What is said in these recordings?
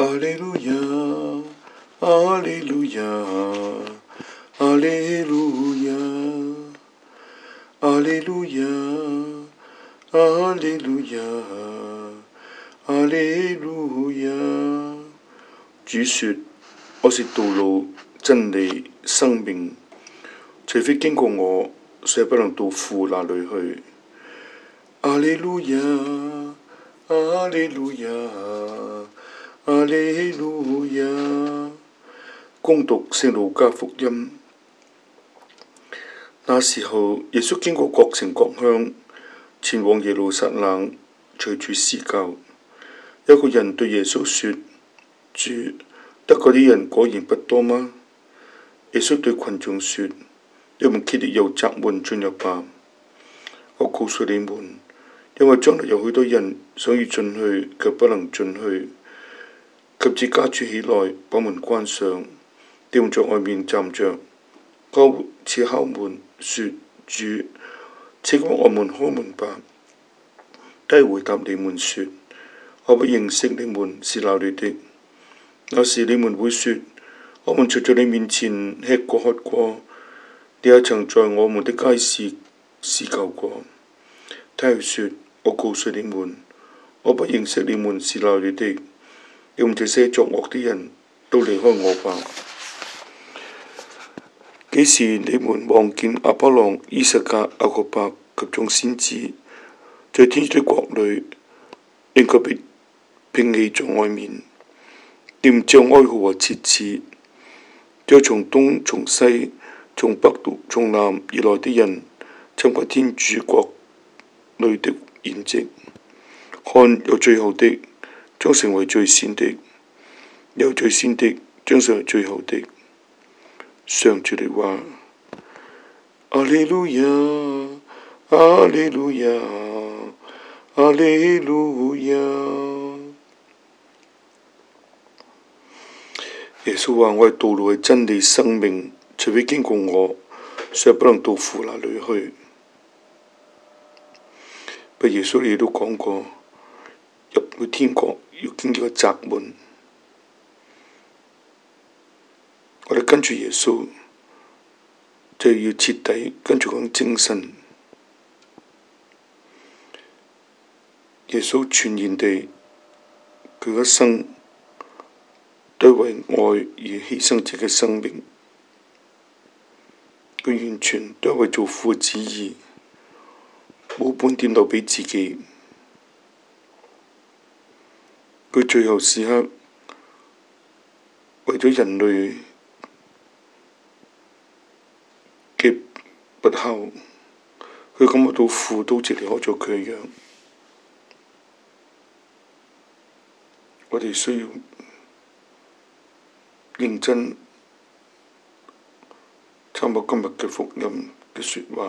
利路亞，阿利路亞，阿利路亞，阿利路亞，阿利路亞，阿利路亞。主說：我是道路、真理、生命，除非經過我，誰不能到父那裏去。阿利路亞，阿利路亞，阿利路亞。恭讀聖路加福音。那時候，耶穌經過各城各鄉，前往耶路撒冷，隨處施教。有個人對耶穌說：主，得救的人果然不多嗎？耶穌對群眾說：你們竭力由窄門進入吧。我告訴你們，因為將來有許多人想要進去，卻不能進去。及至家主起來，把門關上，你們在外面站着，各自敲門，說：主，請給我們開門吧。他回答你們說：我不認識你們，是哪裏的？那時你們會說：我們曾在你面前吃過喝過，你也曾在我們的街市施教過。他又說：我告訴你們，我不認識你們，是哪裏的？你們這些作惡的人，都離開我吧。幾時你們望見亞巴郎、依撒格、雅各伯及眾先知，在天主的國裏，應該被摒棄在外面，你們只有哀號和切齒，只有從東從西從北從南而來的人，參加天主國裏的筵席。看，有最後的將成為最先的，有最先的將成為最後的。上主的話。阿利路亞，阿利路亞，阿利路亞。耶穌話：我係道路，係真理，生命，除非經過我，誰不能到父那裏去。不，耶穌亦都講過，入去天國要經過窄門。我哋跟住耶穌，就要徹底跟住講精神。耶穌全然地，佢一生都為愛而犧牲自己嘅生命，佢完全都係為做父嘅旨意，冇半點留俾自己。佢最後時刻為咗人類嘅不孝，佢感覺到父都直離開咗佢一樣。我哋需要認真參考今日嘅福音嘅說話。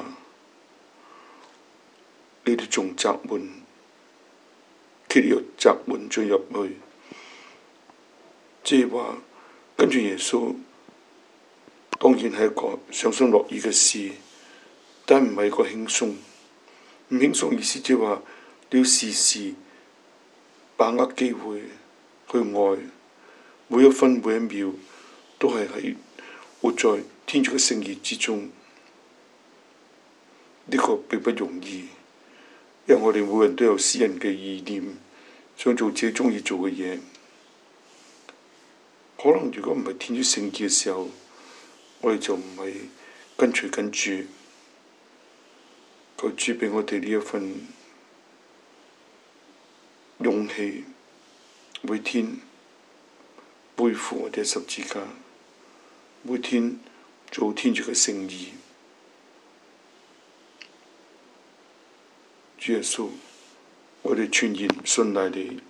你哋從窄門，竭力由窄門進入去，即係話跟住耶穌，當然係一個傷心樂意嘅事，但唔係一個輕鬆。唔輕鬆意思即係話你要時時把握機會去愛，每一分每一秒都係喺活在天主嘅聖言之中。呢個並不容易，因為我哋每人都有私人嘅意念，想做自己鍾意做嘅嘢。可能如果唔係天主聖潔嘅時候，我哋就唔係跟隨緊主。求主畀我哋呢一份勇氣，每天背負我哋嘅十字架，每天做天主嘅聖意。主耶穌，我哋全然信賴你。